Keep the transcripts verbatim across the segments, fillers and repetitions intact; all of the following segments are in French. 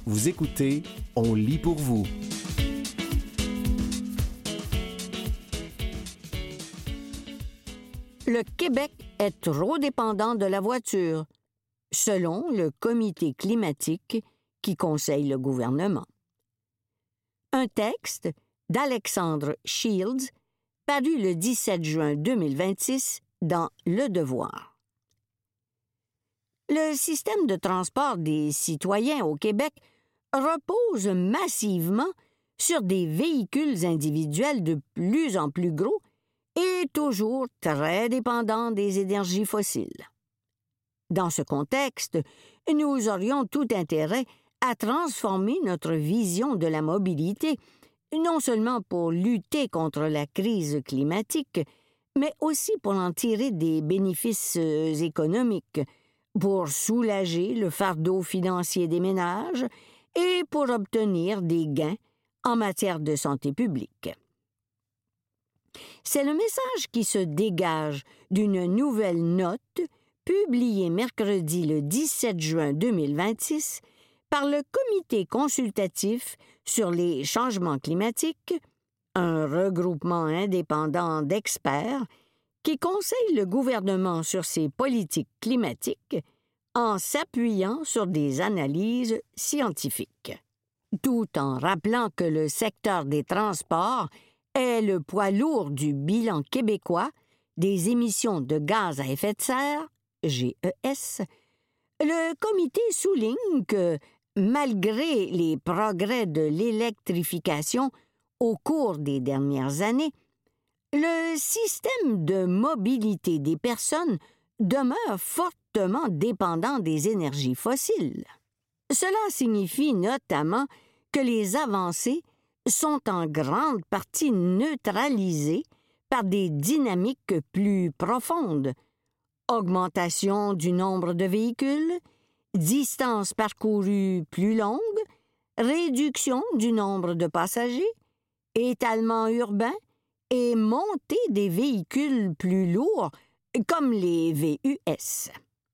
Vous écoutez On lit pour vous. Le Québec est trop dépendant de la voiture, selon le comité climatique qui conseille le gouvernement. Un texte d'Alexandre Shields, paru le dix-sept juin deux mille vingt-six dans Le Devoir. Le système de transport des citoyens au Québec repose massivement sur des véhicules individuels de plus en plus gros et toujours très dépendants des énergies fossiles. Dans ce contexte, nous aurions tout intérêt à transformer notre vision de la mobilité, non seulement pour lutter contre la crise climatique, mais aussi pour en tirer des bénéfices économiques, pour soulager le fardeau financier des ménages et pour obtenir des gains en matière de santé publique. C'est le message qui se dégage d'une nouvelle note publiée mercredi le dix-sept juin deux mille vingt-six par le Comité consultatif sur les changements climatiques, un regroupement indépendant d'experts qui conseille le gouvernement sur ses politiques climatiques en s'appuyant sur des analyses scientifiques, tout en rappelant que le secteur des transports est le poids lourd du bilan québécois des émissions de gaz à effet de serre, G E S. Le comité souligne que, malgré les progrès de l'électrification au cours des dernières années, le système de mobilité des personnes demeure fortement dépendant des énergies fossiles. Cela signifie notamment que les avancées sont en grande partie neutralisées par des dynamiques plus profondes. Augmentation du nombre de véhicules, distances parcourues plus longues, réduction du nombre de passagers, étalement urbain et montée des véhicules plus lourds comme les V U S.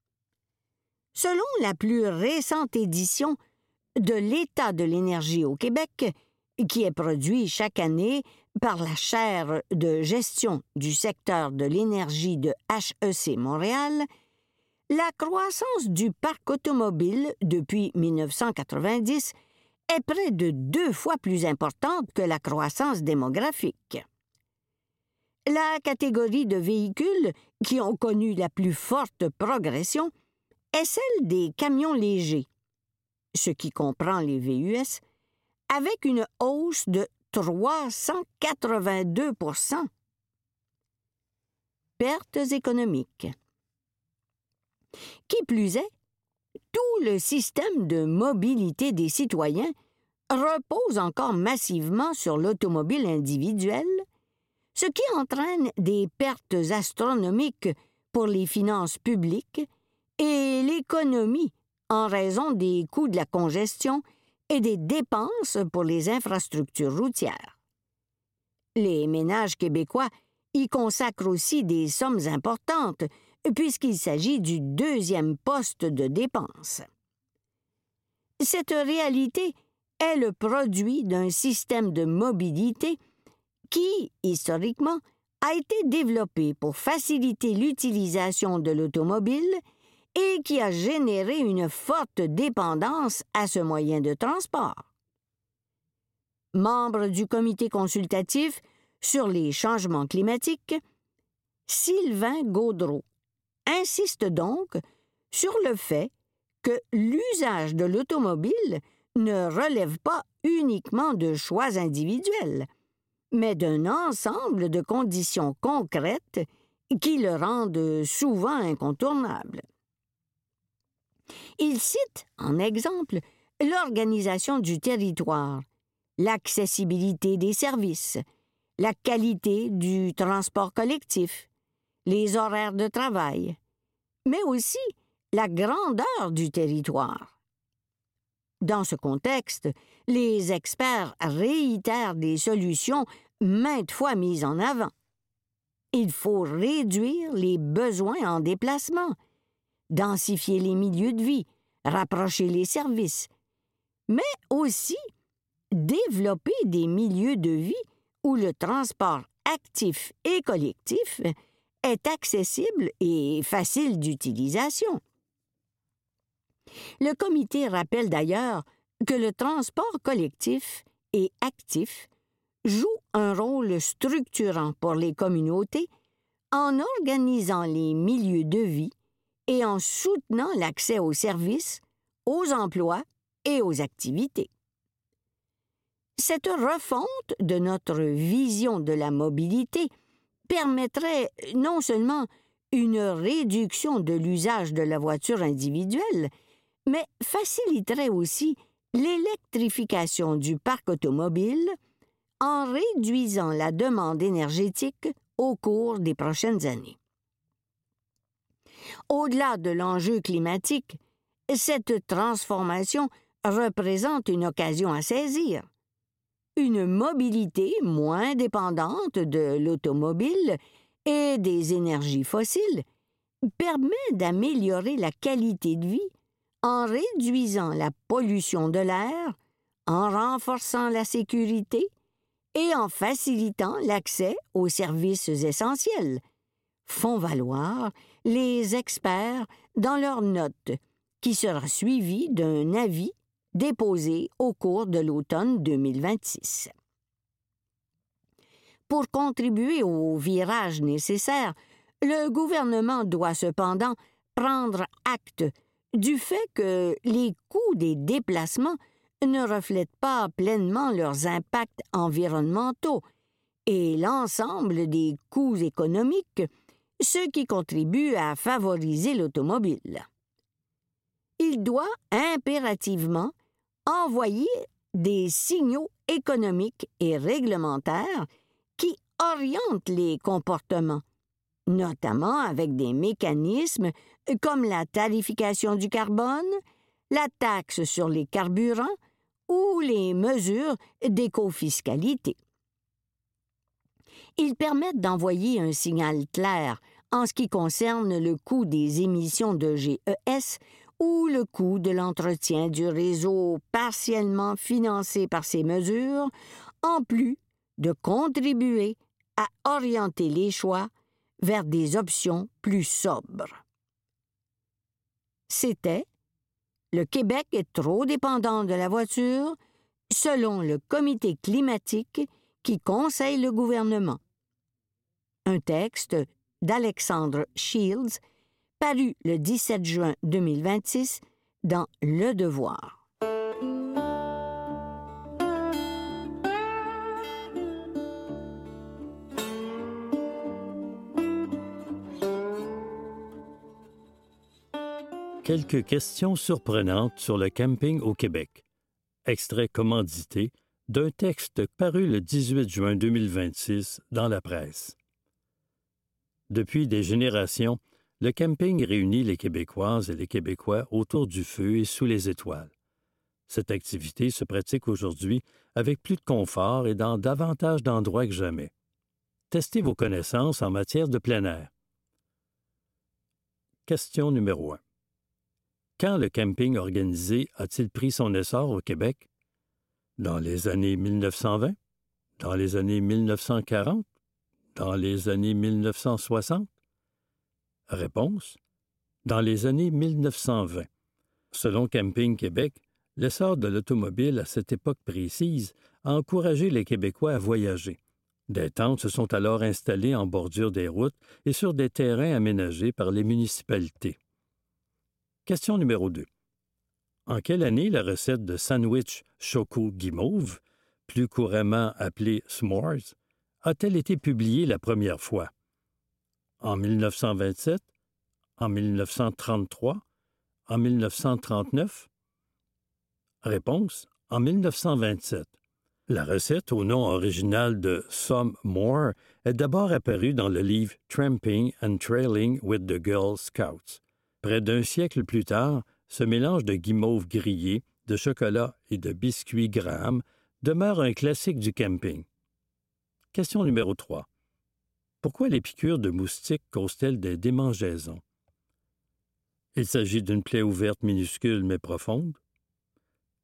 Selon la plus récente édition de l'État de l'énergie au Québec, qui est produit chaque année par la chaire de gestion du secteur de l'énergie de H E C Montréal, la croissance du parc automobile depuis mille neuf cent quatre-vingt-dix est près de deux fois plus importante que la croissance démographique. La catégorie de véhicules qui ont connu la plus forte progression est celle des camions légers, ce qui comprend les V U S, avec une hausse de trois cent quatre-vingt-deux pour cent. Pertes économiques. Qui plus est, tout le système de mobilité des citoyens repose encore massivement sur l'automobile individuelle, ce qui entraîne des pertes astronomiques pour les finances publiques et l'économie en raison des coûts de la congestion et des dépenses pour les infrastructures routières. Les ménages québécois y consacrent aussi des sommes importantes, puisqu'il s'agit du deuxième poste de dépenses. Cette réalité est le produit d'un système de mobilité qui, historiquement, a été développé pour faciliter l'utilisation de l'automobile et qui a généré une forte dépendance à ce moyen de transport. Membre du comité consultatif sur les changements climatiques, Sylvain Gaudreault insiste donc sur le fait que l'usage de l'automobile ne relève pas uniquement de choix individuels, mais d'un ensemble de conditions concrètes qui le rendent souvent incontournable. Il cite, en exemple, l'organisation du territoire, l'accessibilité des services, la qualité du transport collectif, les horaires de travail, mais aussi la grandeur du territoire. Dans ce contexte, les experts réitèrent des solutions maintes fois mises en avant. Il faut réduire les besoins en déplacement, densifier les milieux de vie, rapprocher les services, mais aussi développer des milieux de vie où le transport actif et collectif est accessible et facile d'utilisation. Le comité rappelle d'ailleurs que le transport collectif et actif joue un rôle structurant pour les communautés en organisant les milieux de vie et en soutenant l'accès aux services, aux emplois et aux activités. Cette refonte de notre vision de la mobilité permettrait non seulement une réduction de l'usage de la voiture individuelle, mais faciliterait aussi l'électrification du parc automobile en réduisant la demande énergétique au cours des prochaines années. Au-delà de l'enjeu climatique, cette transformation représente une occasion à saisir. Une mobilité moins dépendante de l'automobile et des énergies fossiles permet d'améliorer la qualité de vie en réduisant la pollution de l'air, en renforçant la sécurité et en facilitant l'accès aux services essentiels, font valoir les experts dans leur note, qui sera suivie d'un avis déposé au cours de l'automne deux mille vingt-six. Pour contribuer au virage nécessaire, le gouvernement doit cependant prendre acte du fait que les coûts des déplacements ne reflètent pas pleinement leurs impacts environnementaux et l'ensemble des coûts économiques, ce qui contribue à favoriser l'automobile. Il doit impérativement envoyer des signaux économiques et réglementaires qui orientent les comportements, notamment avec des mécanismes comme la tarification du carbone, la taxe sur les carburants ou les mesures d'écofiscalité. Ils permettent d'envoyer un signal clair en ce qui concerne le coût des émissions de G E S ou le coût de l'entretien du réseau partiellement financé par ces mesures, en plus de contribuer à orienter les choix vers des options plus sobres. C'était « Le Québec est trop dépendant de la voiture » selon le comité climatique qui conseille le gouvernement. Un texte d'Alexandre Shields, paru le dix-sept juin deux mille vingt-six dans Le Devoir. Quelques questions surprenantes sur le camping au Québec. Extrait commandité d'un texte paru le dix-huit juin deux mille vingt-six dans la presse. Depuis des générations, le camping réunit les Québécoises et les Québécois autour du feu et sous les étoiles. Cette activité se pratique aujourd'hui avec plus de confort et dans davantage d'endroits que jamais. Testez vos connaissances en matière de plein air. Question numéro un. Quand le camping organisé a-t-il pris son essor au Québec? Dans les années mille neuf cent vingt? Dans les années mille neuf cent quarante? Dans les années mille neuf cent soixante? Réponse: dans les années mille neuf cent vingt. Selon Camping Québec, l'essor de l'automobile à cette époque précise a encouragé les Québécois à voyager. Des tentes se sont alors installées en bordure des routes et sur des terrains aménagés par les municipalités. Question numéro deux. En quelle année la recette de sandwich choco-guimauve, plus couramment appelée s'mores, a-t-elle été publiée la première fois? En mille neuf cent vingt-sept? En mille neuf cent trente-trois? En mille neuf cent trente-neuf? Réponse: en mille neuf cent vingt-sept. La recette, au nom original de Some More, est d'abord apparue dans le livre Tramping and Trailing with the Girl Scouts. Près d'un siècle plus tard, ce mélange de guimauve grillé, de chocolat et de biscuits Graham demeure un classique du camping. Question numéro trois. Pourquoi les piqûres de moustiques causent-elles des démangeaisons? Il s'agit d'une plaie ouverte minuscule mais profonde.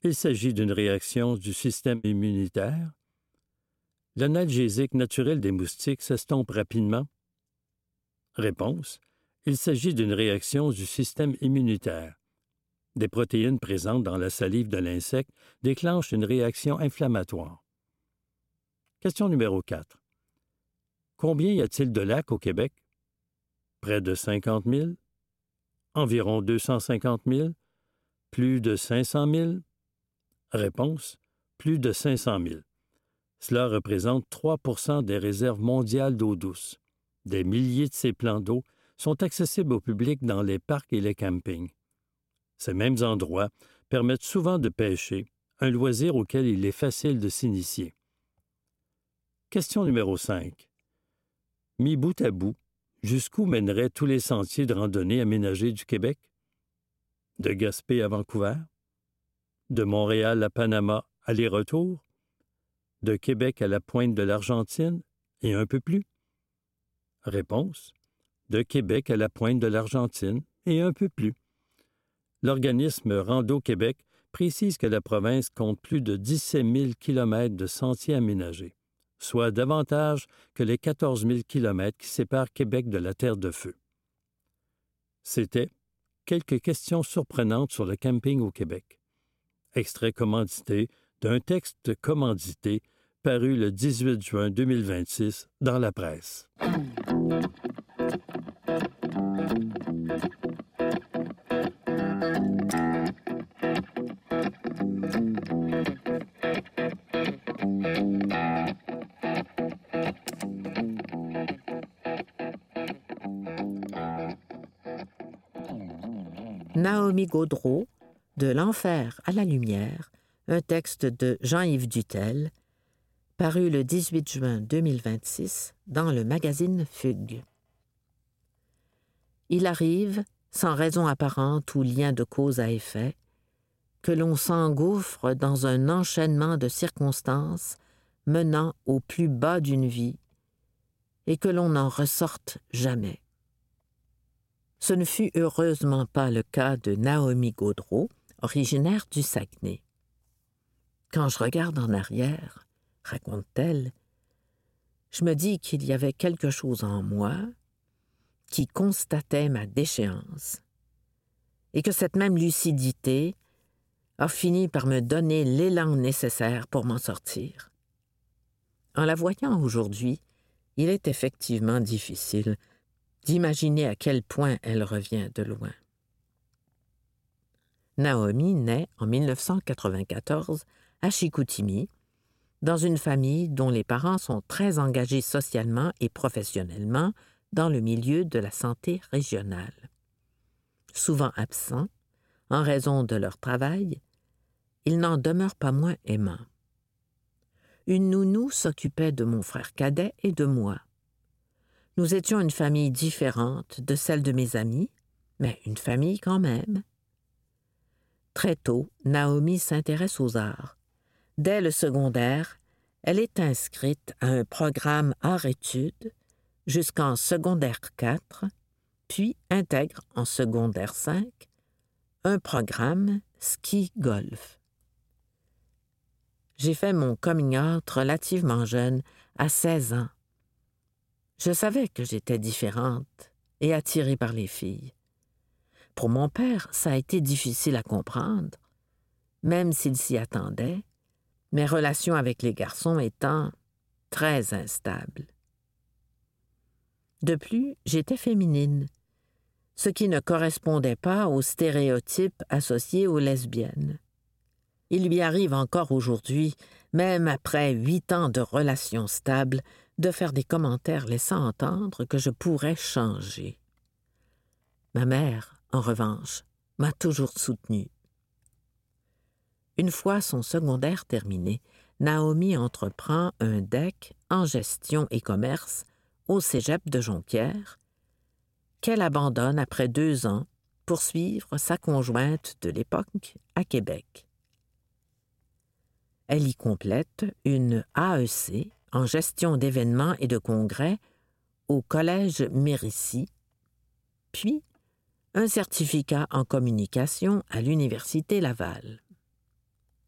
Il s'agit d'une réaction du système immunitaire. L'analgésique naturel des moustiques s'estompe rapidement. Réponse. Il s'agit d'une réaction du système immunitaire. Des protéines présentes dans la salive de l'insecte déclenchent une réaction inflammatoire. Question numéro quatre. Combien y a-t-il de lacs au Québec? Près de cinquante mille? Environ deux cent cinquante mille? Plus de cinq cent mille? Réponse. Plus de cinq cent mille. Cela représente trois pour cent des réserves mondiales d'eau douce. Des milliers de ces plans d'eau sont accessibles au public dans les parcs et les campings. Ces mêmes endroits permettent souvent de pêcher, un loisir auquel il est facile de s'initier. Question numéro cinq. Mis bout à bout, jusqu'où mèneraient tous les sentiers de randonnée aménagés du Québec? De Gaspé à Vancouver? De Montréal à Panama, aller-retour? De Québec à la pointe de l'Argentine et un peu plus? Réponse. De Québec à la pointe de l'Argentine et un peu plus. L'organisme Rando Québec précise que la province compte plus de dix-sept mille kilomètres de sentiers aménagés, soit davantage que les quatorze mille kilomètres qui séparent Québec de la Terre de Feu. C'était quelques questions surprenantes sur le camping au Québec. Extrait commandité d'un texte commandité paru le dix-huit juin deux mille vingt-six dans la presse. Naomi Gaudreault, De l'enfer à la lumière, un texte de Jean-Yves Dutel, paru le dix-huit juin deux mille vingt-six dans le magazine Fugue. Il arrive, sans raison apparente ou lien de cause à effet, que l'on s'engouffre dans un enchaînement de circonstances menant au plus bas d'une vie et que l'on n'en ressorte jamais. Ce ne fut heureusement pas le cas de Naomi Gaudreault, originaire du Saguenay. Quand je regarde en arrière, raconte-t-elle, je me dis qu'il y avait quelque chose en moi qui constatait ma déchéance et que cette même lucidité a fini par me donner l'élan nécessaire pour m'en sortir. En la voyant aujourd'hui, il est effectivement difficile d'imaginer à quel point elle revient de loin. Naomi naît en mille neuf cent quatre-vingt-quatorze à Chicoutimi, dans une famille dont les parents sont très engagés socialement et professionnellement dans le milieu de la santé régionale. Souvent absents, en raison de leur travail, ils n'en demeurent pas moins aimants. Une nounou s'occupait de mon frère cadet et de moi. Nous étions une famille différente de celle de mes amis, mais une famille quand même. Très tôt, Naomi s'intéresse aux arts. Dès le secondaire, elle est inscrite à un programme arts-études jusqu'en secondaire quatre, puis intègre en secondaire cinq un programme ski-golf. J'ai fait mon coming out relativement jeune, à seize ans. Je savais que j'étais différente et attirée par les filles. Pour mon père, ça a été difficile à comprendre, même s'il s'y attendait, mes relations avec les garçons étant très instables. De plus, j'étais féminine, ce qui ne correspondait pas aux stéréotypes associés aux lesbiennes. Il lui arrive encore aujourd'hui, même après huit ans de relations stables, de faire des commentaires laissant entendre que je pourrais changer. Ma mère, en revanche, m'a toujours soutenue. Une fois son secondaire terminé, Naomi entreprend un D E C en gestion et commerce au cégep de Jonquière, qu'elle abandonne après deux ans pour suivre sa conjointe de l'époque à Québec. Elle y complète une A E C en gestion d'événements et de congrès au Collège Mérisy, puis un certificat en communication à l'Université Laval.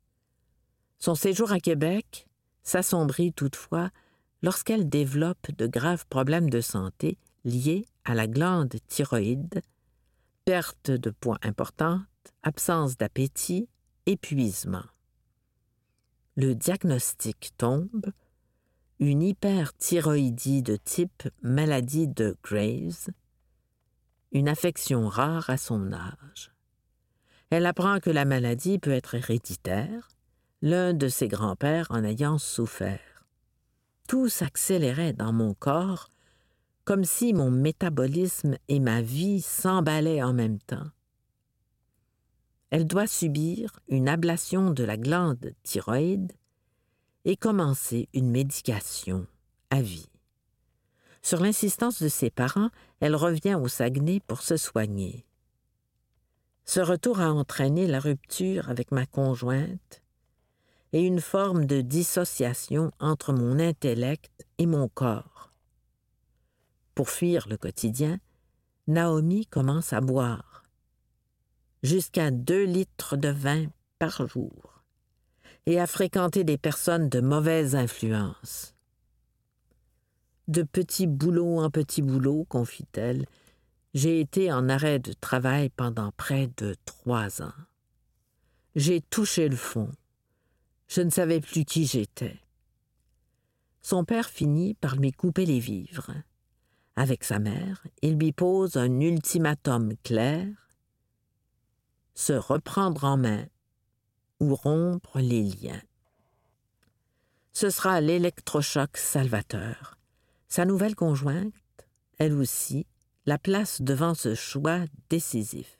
Son séjour à Québec s'assombrit toutefois lorsqu'elle développe de graves problèmes de santé liés à la glande thyroïde, perte de poids importante, absence d'appétit, épuisement. Le diagnostic tombe, une hyperthyroïdie de type maladie de Graves, une affection rare à son âge. Elle apprend que la maladie peut être héréditaire, l'un de ses grands-pères en ayant souffert. Tout s'accélérait dans mon corps, comme si mon métabolisme et ma vie s'emballaient en même temps. Elle doit subir une ablation de la glande thyroïde et commencer une médication à vie. Sur l'insistance de ses parents, elle revient au Saguenay pour se soigner. Ce retour a entraîné la rupture avec ma conjointe et une forme de dissociation entre mon intellect et mon corps. Pour fuir le quotidien, Naomi commence à boire, jusqu'à deux litres de vin par jour, et à fréquenter des personnes de mauvaise influence. De petit boulot en petit boulot, confie-t-elle, j'ai été en arrêt de travail pendant près de trois ans. J'ai touché le fond. Je ne savais plus qui j'étais. Son père finit par lui couper les vivres. Avec sa mère, il lui pose un ultimatum clair: se reprendre en main ou rompre les liens. Ce sera l'électrochoc salvateur. Sa nouvelle conjointe, elle aussi, la place devant ce choix décisif.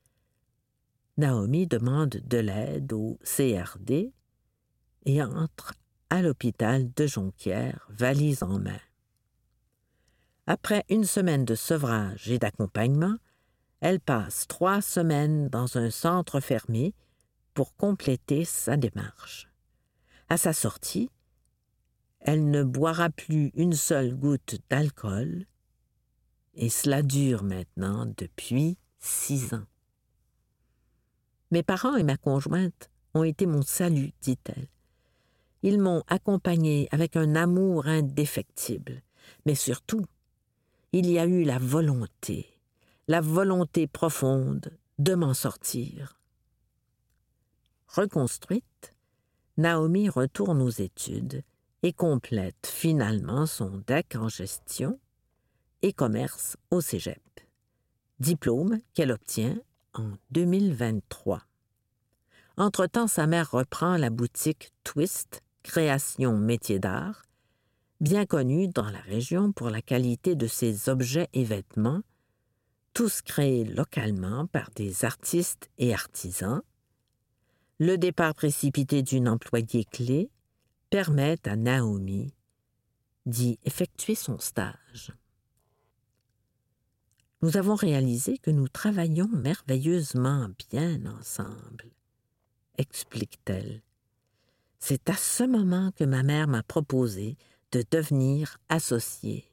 Naomi demande de l'aide au C R D et entre à l'hôpital de Jonquière, valise en main. Après une semaine de sevrage et d'accompagnement, elle passe trois semaines dans un centre fermé pour compléter sa démarche. À sa sortie, elle ne boira plus une seule goutte d'alcool, et cela dure maintenant depuis six ans. Mes parents et ma conjointe ont été mon salut, dit-elle. Ils m'ont accompagnée avec un amour indéfectible, mais surtout, il y a eu la volonté, la volonté profonde de m'en sortir. Reconstruite, Naomi retourne aux études et complète finalement son D E C en gestion et commerce au cégep, diplôme qu'elle obtient en deux mille vingt-trois. Entre-temps, sa mère reprend la boutique Twist, création métier d'art, bien connue dans la région pour la qualité de ses objets et vêtements, tous créés localement par des artistes et artisans. Le départ précipité d'une employée clé permet à Naomi d'y effectuer son stage. Nous avons réalisé que nous travaillions merveilleusement bien ensemble, explique-t-elle. C'est à ce moment que ma mère m'a proposé de devenir associée.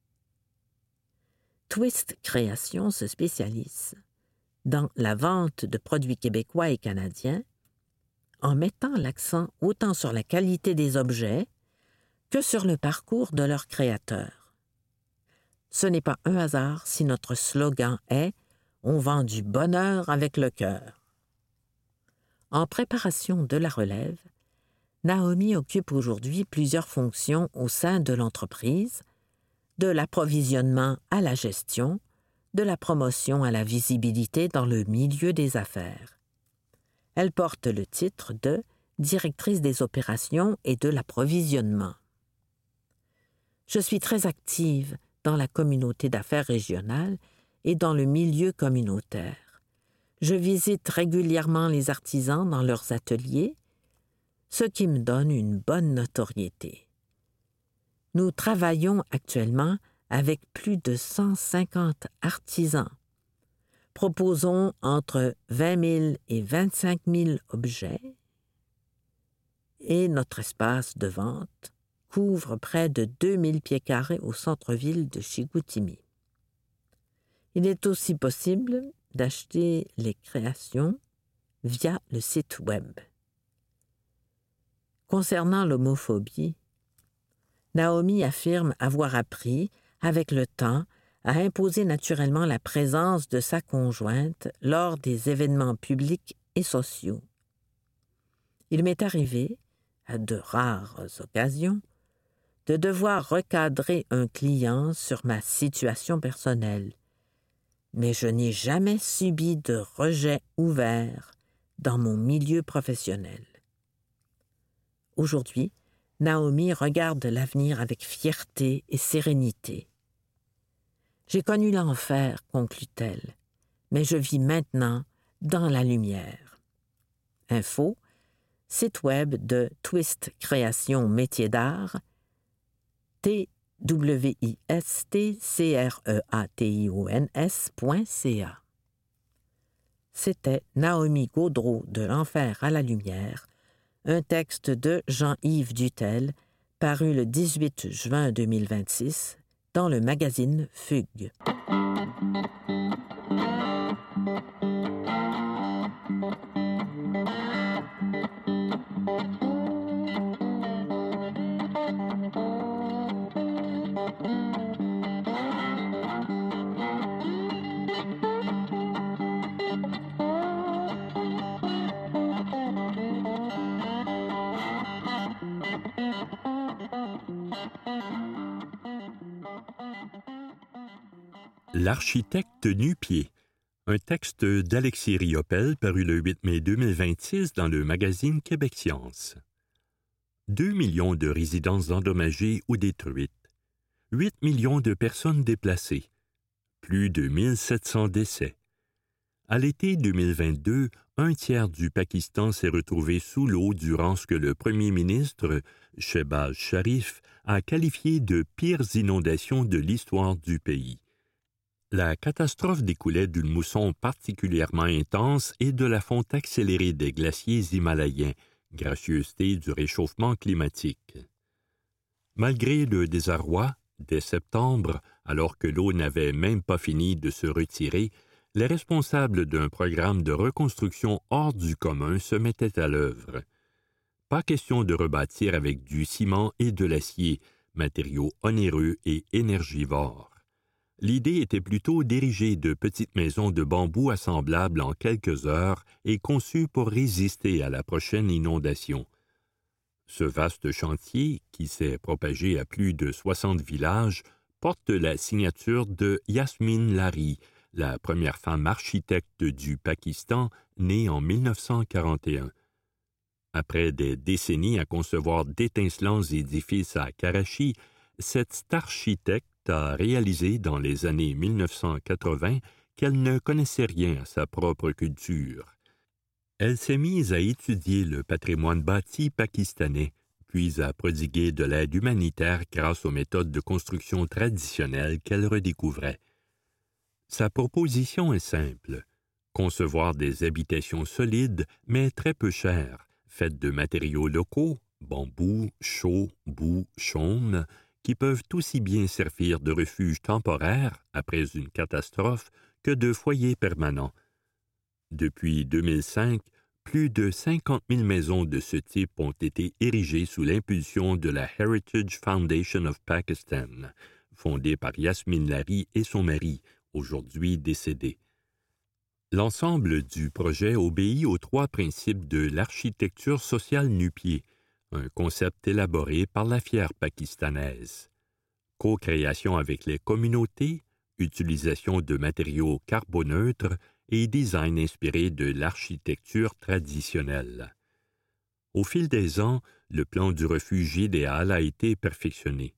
Twist Création se spécialise dans la vente de produits québécois et canadiens en mettant l'accent autant sur la qualité des objets que sur le parcours de leurs créateurs. Ce n'est pas un hasard si notre slogan est « On vend du bonheur avec le cœur ». En préparation de la relève, Naomi occupe aujourd'hui plusieurs fonctions au sein de l'entreprise, de l'approvisionnement à la gestion, de la promotion à la visibilité dans le milieu des affaires. Elle porte le titre de directrice des opérations et de l'approvisionnement. Je suis très active dans la communauté d'affaires régionale et dans le milieu communautaire. Je visite régulièrement les artisans dans leurs ateliers, ce qui me donne une bonne notoriété. Nous travaillons actuellement avec plus de cent cinquante artisans. Proposons entre vingt mille et vingt-cinq mille objets et notre espace de vente couvre près de deux mille pieds carrés au centre-ville de Chicoutimi. Il est aussi possible d'acheter les créations via le site web. Concernant l'homophobie, Naomi affirme avoir appris, avec le temps, à imposer naturellement la présence de sa conjointe lors des événements publics et sociaux. Il m'est arrivé, à de rares occasions, de devoir recadrer un client sur ma situation personnelle, mais je n'ai jamais subi de rejet ouvert dans mon milieu professionnel. Aujourd'hui, Naomi regarde l'avenir avec fierté et sérénité. J'ai connu l'enfer, conclut-elle, mais je vis maintenant dans la lumière. Info, site web de Twist Création Métiers d'art, T W I S T C R E A T I O N S point C A. C'était Naomi Gaudreault de l'enfer à la lumière, un texte de Jean-Yves Dutel, paru le dix-huit juin deux mille vingt-six dans le magazine Fugue. L'architecte nu-pied, un texte d'Alexis Riopel paru le huit mai deux mille vingt-six dans le magazine Québec Science. Deux millions de résidences endommagées ou détruites, huit millions de personnes déplacées, plus de mille sept cents décès. À l'été deux mille vingt-deux, un tiers du Pakistan s'est retrouvé sous l'eau durant ce que le premier ministre, Shehbaz Sharif, a qualifié de pires inondations de l'histoire du pays. La catastrophe découlait d'une mousson particulièrement intense et de la fonte accélérée des glaciers himalayens, gracieuseté du réchauffement climatique. Malgré le désarroi, dès septembre, alors que l'eau n'avait même pas fini de se retirer, les responsables d'un programme de reconstruction hors du commun se mettaient à l'œuvre. Pas question de rebâtir avec du ciment et de l'acier, matériaux onéreux et énergivores. L'idée était plutôt d'ériger de petites maisons de bambou assemblables en quelques heures et conçues pour résister à la prochaine inondation. Ce vaste chantier, qui s'est propagé à plus de soixante villages, porte la signature de Yasmine Lari, la première femme architecte du Pakistan, née en mille neuf cent quarante et un. Après des décennies à concevoir d'étincelants édifices à Karachi, cette architecte a réalisé dans les années mille neuf cent quatre-vingts qu'elle ne connaissait rien à sa propre culture. Elle s'est mise à étudier le patrimoine bâti pakistanais, puis à prodiguer de l'aide humanitaire grâce aux méthodes de construction traditionnelles qu'elle redécouvrait. Sa proposition est simple, concevoir des habitations solides mais très peu chères, faites de matériaux locaux, bambou, chaux, boue, chaume, qui peuvent aussi bien servir de refuge temporaire après une catastrophe que de foyer permanent. Depuis deux mille cinq, plus de cinquante mille maisons de ce type ont été érigées sous l'impulsion de la Heritage Foundation of Pakistan, fondée par Yasmine Lari et son mari, aujourd'hui décédé. L'ensemble du projet obéit aux trois principes de l'architecture sociale nu-pied, un concept élaboré par la fière pakistanaise. Co-création avec les communautés, utilisation de matériaux carboneutres et design inspiré de l'architecture traditionnelle. Au fil des ans, le plan du refuge idéal a été perfectionné.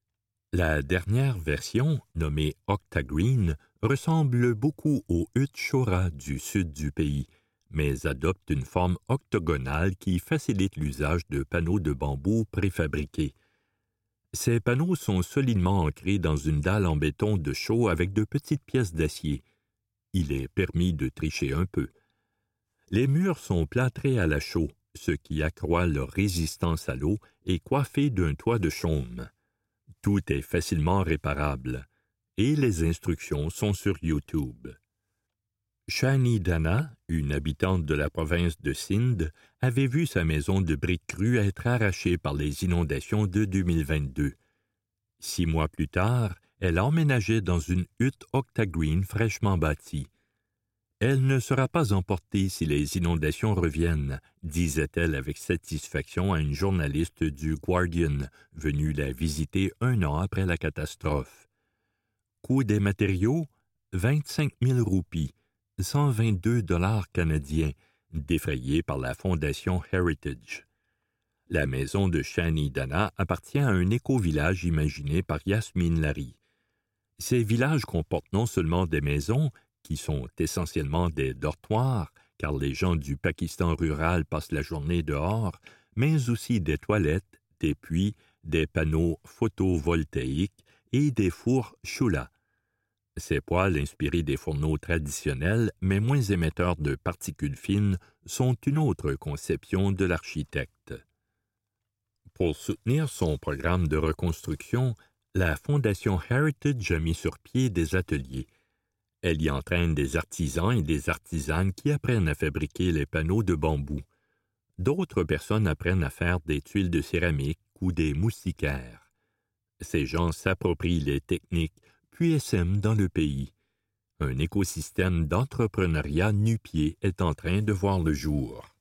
La dernière version, nommée Octagreen, ressemble beaucoup aux huttes Shora du sud du pays, mais adopte une forme octogonale qui facilite l'usage de panneaux de bambou préfabriqués. Ces panneaux sont solidement ancrés dans une dalle en béton de chaux avec de petites pièces d'acier. Il est permis de tricher un peu. Les murs sont plâtrés à la chaux, ce qui accroît leur résistance à l'eau, et coiffés d'un toit de chaume. Tout est facilement réparable, et les instructions sont sur YouTube. Shani Dana, une habitante de la province de Sindh, avait vu sa maison de briques crues être arrachée par les inondations de deux mille vingt-deux. Six mois plus tard, elle emménageait dans une hutte octagreen fraîchement bâtie. Elle ne sera pas emportée si les inondations reviennent, disait-elle avec satisfaction à une journaliste du Guardian, venue la visiter un an après la catastrophe. Coût des matériaux, vingt-cinq mille roupies, cent vingt-deux dollars canadiens, défrayés par la Fondation Heritage. La maison de Shani Dana appartient à un éco-village imaginé par Yasmine Larry. Ces villages comportent non seulement des maisons, qui sont essentiellement des dortoirs, car les gens du Pakistan rural passent la journée dehors, mais aussi des toilettes, des puits, des panneaux photovoltaïques et des fours chula. Ces poêles inspirés des fourneaux traditionnels, mais moins émetteurs de particules fines, sont une autre conception de l'architecte. Pour soutenir son programme de reconstruction, la Fondation Heritage a mis sur pied des ateliers. Elle y entraîne des artisans et des artisanes qui apprennent à fabriquer les panneaux de bambou. D'autres personnes apprennent à faire des tuiles de céramique ou des moustiquaires. Ces gens s'approprient les techniques puis essaiment dans le pays. Un écosystème d'entrepreneuriat nu-pied est en train de voir le jour.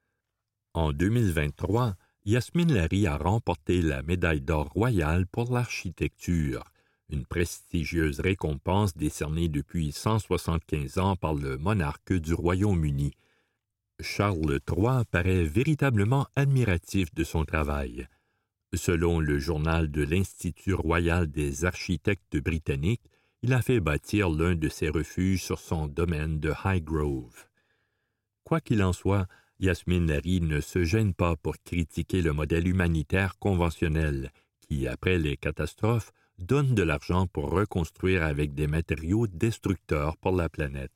En deux mille vingt-trois, Yasmine Larry a remporté la médaille d'or royale pour l'architecture, une prestigieuse récompense décernée depuis cent soixante-quinze ans par le monarque du Royaume-Uni. Charles trois paraît véritablement admiratif de son travail. Selon le journal de l'Institut royal des architectes britanniques, il a fait bâtir l'un de ses refuges sur son domaine de Highgrove. Quoi qu'il en soit, Yasmine Larry ne se gêne pas pour critiquer le modèle humanitaire conventionnel qui, après les catastrophes, donne de l'argent pour reconstruire avec des matériaux destructeurs pour la planète.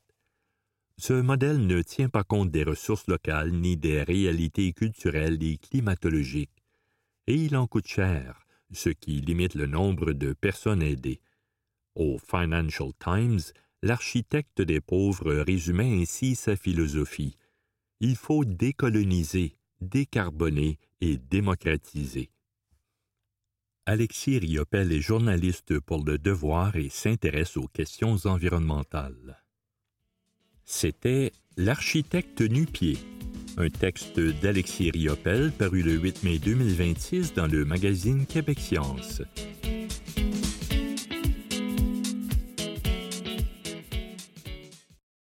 Ce modèle ne tient pas compte des ressources locales ni des réalités culturelles et climatologiques, et il en coûte cher, ce qui limite le nombre de personnes aidées. Au Financial Times, l'architecte des pauvres résumait ainsi sa philosophie. Il faut décoloniser, décarboner et démocratiser. Alexis Riopel est journaliste pour Le Devoir et s'intéresse aux questions environnementales. C'était L'architecte nu-pied, un texte d'Alexis Riopel paru le huit mai deux mille vingt-six dans le magazine Québec Science.